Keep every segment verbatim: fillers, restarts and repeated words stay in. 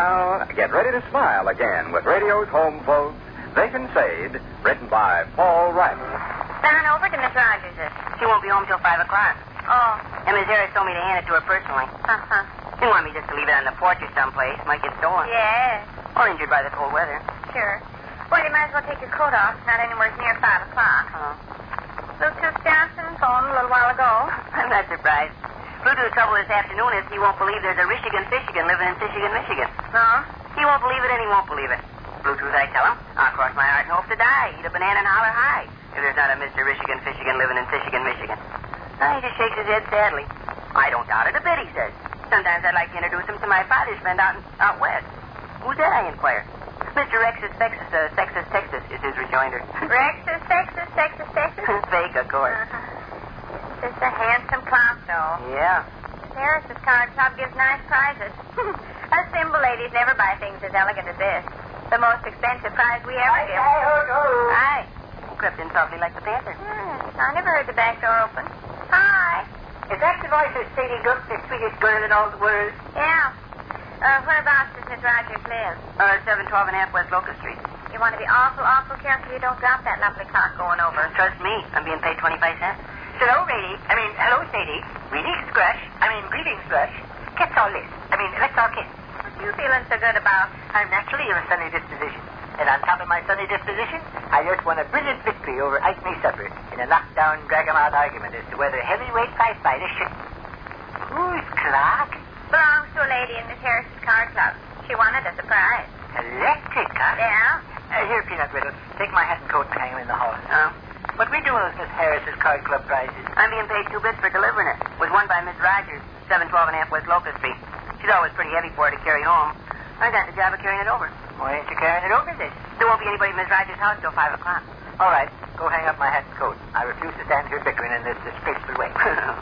now, get ready to smile again with radio's home folks. They Can Fade, written by Paul Riley. Turn over to Miss Rogers. She won't be home till five o'clock. Oh. And Miss Harris told me to hand it to her personally. Uh-huh. Didn't want me just to leave it on the porch or someplace. Might get stolen. Yes. Or injured by the cold weather. Sure. Well, you might as well take your coat off. Not anywhere near five o'clock. Oh. Bluetooth Johnson phoned a little while ago. I'm not surprised. Bluetooth's trouble this afternoon is he won't believe there's a Michigan Michigan living in Michigan, Michigan. No? He won't believe it and he won't believe it. Bluetooth, I tell him, I'll cross my heart and hope to die. Eat a banana and holler high. If there's not a Mister Michigan Michigan living in Michigan, Michigan. Uh, he just shakes his head sadly. I don't doubt it a bit, he says. Sometimes I'd like to introduce him to my father's friend out, in, out west. Who's that, I inquire. Mister Rexus Texas, uh, Texas, Texas is his rejoinder. Rexus, Texas, Texas, Texas? Fake, of course. Uh-huh. Just a handsome clown, though. Yeah. Harris's Card Club gives nice prizes. Us simple ladies never buy things as elegant as this. The most expensive prize we ever give. Hi. Crept in softly like the panther. Yes, I never heard the back door open. Hi. Is that the voice of Sadie Gook, the sweetest girl in all the world? Yeah. Uh, whereabouts does Miss Rogers live? Uh, seven twelve and a half West Locust Street. You want to be awful, awful careful you don't drop that lovely clock going over. Trust me, I'm being paid twenty-five cents. Hello, Sadie. I mean, hello, Sadie. Greetings, Crush. I mean, greetings, Crush. Kiss all this. I mean, let's all kiss. What you feeling so good about? I'm naturally of a sunny disposition. And on top of my sunny disposition, I just won a brilliant victory over Ike Me Supper in a knockdown, drag-em-out argument as to whether heavyweight fight fighters should... Who's Clark? Belongs to a lady in Miss Harris's Card Club. She won it as a prize. Electric, huh? Yeah? Uh, here, Peanut Brittle. Take my hat and coat and hang them in the hall. Oh. What we doing with Miss Harris's Card Club prizes? I'm being paid two bits for delivering it. Was won by Miss Rogers, seven twelve and a half West Locust Street. She's always pretty heavy for her to carry home. I got the job of carrying it over. Why ain't you carrying it over, then? There won't be anybody in Miss Rogers' house till five o'clock. All right. Go hang up my hat and coat. I refuse to stand here bickering in this disgraceful way.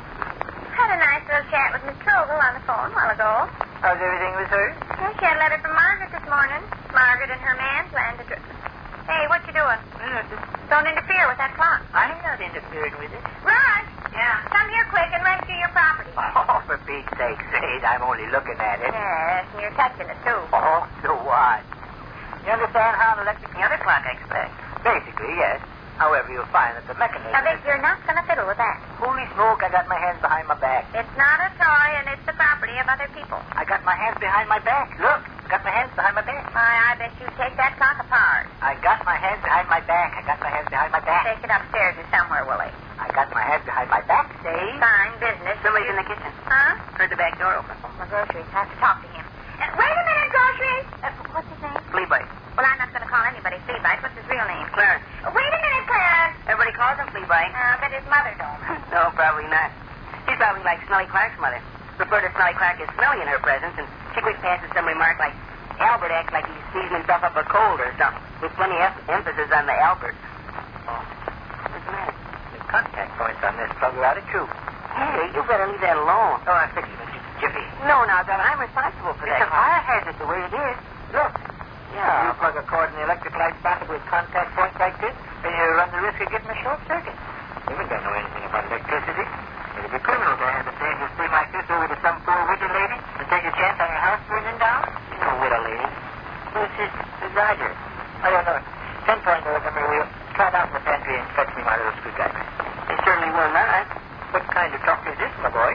Had a nice little chat with Miss Trogle on the phone a while ago. How's everything with her? Yeah, she had a letter from Margaret this morning. Margaret and her man planned to... Dr- hey, what you doing? Don't interfere with that clock. I'm not interfering with it. Raj! Yeah? Come here quick and run through your property. Oh, for Pete's sake, Sade, I'm only looking at it. Yes, and you're touching it, too. Oh, so what? You understand how an electric... The other clock, I expect. Basically, yes. However, you'll find that the mechanism... Now, Vic, you're not going to fiddle with that. Holy smoke, I got my hands behind my back. It's not a toy, and it's the property of other people. I got my hands behind my back. Look, I got my hands behind my back. Why, I bet you take that clock apart. I got my hands behind my back. I got my hands behind my back. Take it upstairs or somewhere, Willie. I got my hands behind my back, Dave. Fine business. Somebody's in the kitchen. Huh? Heard the back door open. Oh, my groceries. I have to talk to him. Uh, wait a minute, groceries. Uh, what's his name? Fleabite. Well, I'm not going to call anybody Fleabite. What's his real name? Clarence. Uh, wait a minute, Clarence. Everybody calls him Fleabite. Uh, but his mother don't. No, probably not. She's probably like Smelly Clark's mother. Refer to Smelly Clark as Smelly in her presence, and she quick passes some remark like, Albert acts like he's seizing himself up a cold or something, with plenty of emphasis on the Albert. Oh, what's the matter? The contact points on this plug are out of tube. Hey, you better leave that alone. Oh, I'm fixing it, Jiffy. No, now, Don, I'm responsible for that. It's a fire hazard the way it is. Look. Yeah. You plug a cord in the electric light socket with contact points like this, then you run the risk of getting a short circuit. You don't know anything about electricity. It'd be criminal to hand a dangerous thing like this over to some poor widow lady and take a chance on her house burning down. You know, widow lady. Who's this? Miss Rogers. I don't know. Ten point over the wheel. Try it out in the pantry and fetch me my little screwdriver. It certainly will not. What kind of talk is this, my boy?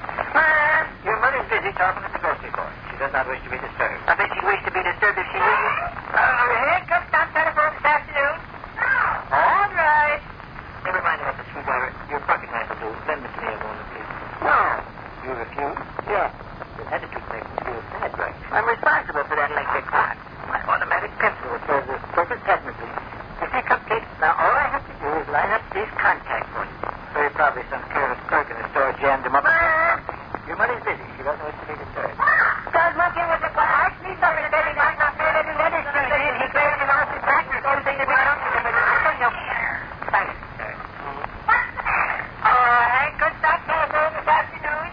Uh, your mother's busy talking at the grocery store. She does not wish to be disturbed. I bet she'd wish to be disturbed if she knew you. Uh, here comes Tom Telephone this afternoon. All right. Never mind about the screwdriver. Your pocket knife will do. Lend it to me a moment, please. No. You refuse? Yeah. Your attitude makes me feel sad, right? I'm responsible for that electric clock. My automatic pencil will serve this purpose admirably. You see, Cupcake, now all I have to do is line up these contact points. Very probably some careless clerk in the store jammed them up. Your mother's busy. She doesn't wish to be disturbed. Start monkeying with the clock. Need something to baby knock off your little letters to me. He clearly lost his back. There's everything to be done. Thanks, sir. Oh, Hank, good stop telephone this afternoon.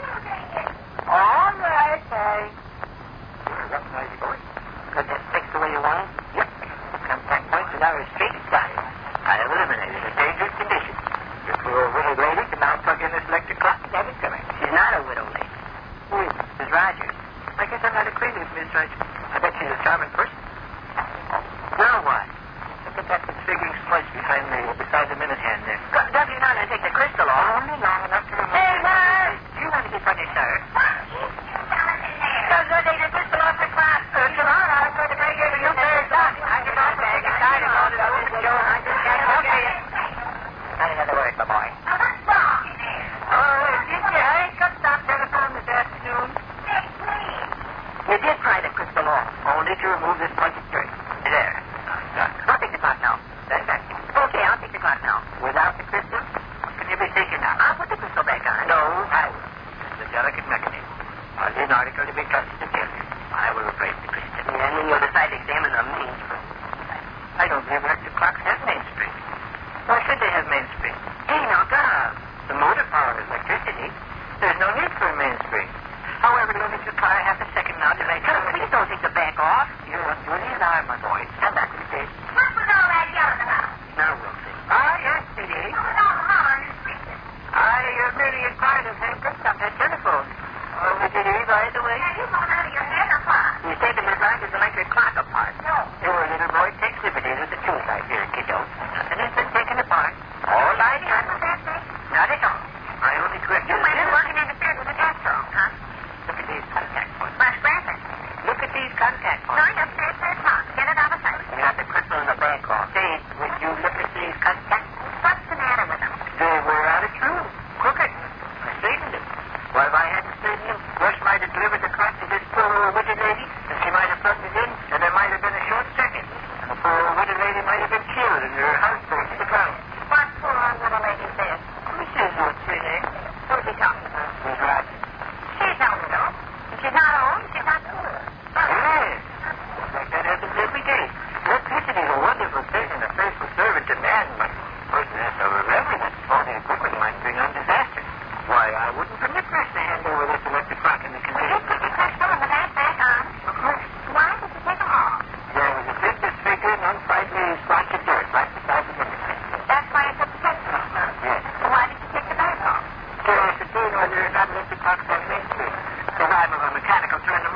All right, Hank. You're a rough, noisy boy. Got that fixed the way you want it? Yep. Contact points are now restricted size. I have eliminated a dangerous condition. Your poor widowed lady can now plug in this electric clock and have it coming. She's not a widow lady. Who is it? Miss Rogers. I guess I'm not acquainted with Miss Wright. I bet she's a charming person. Now what? Look at that disfiguring smudge behind the, beside the minute hand there. Go, Doug, you're not going to take the crystal off. Only long enough to remove Hey, it. Bert! You want to get funny, sir? Doug, go take the crystal off the clock. Uh, come on, I'm going to make it a new pair of socks. I can also take a side and hold it over to Joe. I just can't help you. Not another word, my boy. Oh, what's wrong? Oh, did you? I ain't got stop telephone this afternoon. Hey, please. You did pry the crystal off, only to remove this bunch of dirt. There. I'll take the clock now. That's that. Okay, I'll take the clock now. Without the crystal? Can you be taken out? I'll put the crystal back on. No, I will. It's a delicate mechanism. Only an article to be trusted to kill. I will replace the crystal. Yeah, and then you'll decide to examine the mainspring. I don't believe electric clocks have mainspring. Why should they have mainspring? Hey, now, Doug. The motor power is electricity. There's no need for a mainspring. However, let me just try half a second now to make sure. Please don't take the back off. You're on duty as I am, my boy. Stand back with the case. What was all that yelling about? Now, we'll see. Ah, yes, Diddy. What was all the hollering and screaming? I uh, merely inquired of Hank Chris on that telephone. Oh, Diddy, by the way. Have you gone out of your head or what? He's taken Miss Rogers' electric clock apart. No. Your little boy takes liberties with the truth, I hear, kiddo. Nothing has been taken apart. All I What done. was that thing? Not at all. I only corrected You went and worked and interfered with the test wrong, huh? Look at these contact points. Where's Branson? Look at these contact No, points. just stay there, talk. Get it out of sight. You got the crystal in the back off. Say, would you look at these contact? What's the matter with them? They were out of true. Crooked. I straightened them. Well, if I hadn't straightened them, Rush might have delivered the clock to this poor old wicked lady, and she might have plugged it in, and there might have been a short circuit. And the poor old wicked lady might have been killed, and her house burned to the ground. What poor old little lady says? Missus O'Trinny. Who's he talking about? Miss Rogers. She's no widow. She's not old. She's not poor. Yes. Like that happens every day. Electricity is a wonderful thing and a faithful servant to man, but a person has to remember that faulty equipment might bring on disaster. Why, I wouldn't permit Rush to hand over this electric clock in the You condition. put the crystal and the back back on. Of course. Why did you take them off? There was a big disfigured and unsightly splotch of dirt right beside the minute hand. That's why you took the crystal off, huh? Yes. So why did you take the back off? To ascertain whether or not electric clocks have mainstream. Because I'm of a mechanical turn of